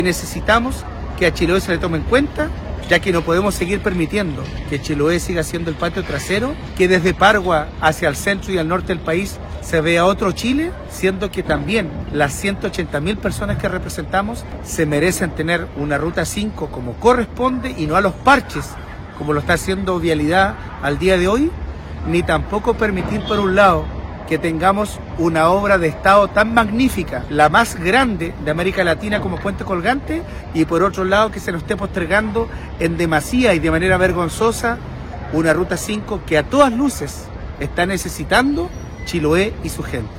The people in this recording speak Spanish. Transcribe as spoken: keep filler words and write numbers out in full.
Necesitamos que a Chiloé se le tome en cuenta, ya que no podemos seguir permitiendo que Chiloé siga siendo el patio trasero, que desde Pargua hacia el centro y al norte del país se vea otro Chile, siendo que también las ciento ochenta mil personas que representamos se merecen tener una ruta cinco como corresponde y no a los parches, como lo está haciendo Vialidad al día de hoy, ni tampoco permitir por un lado que tengamos una obra de Estado tan magnífica, la más grande de América Latina como puente colgante, y por otro lado que se nos esté postergando en demasía y de manera vergonzosa una ruta cinco que a todas luces está necesitando Chiloé y su gente.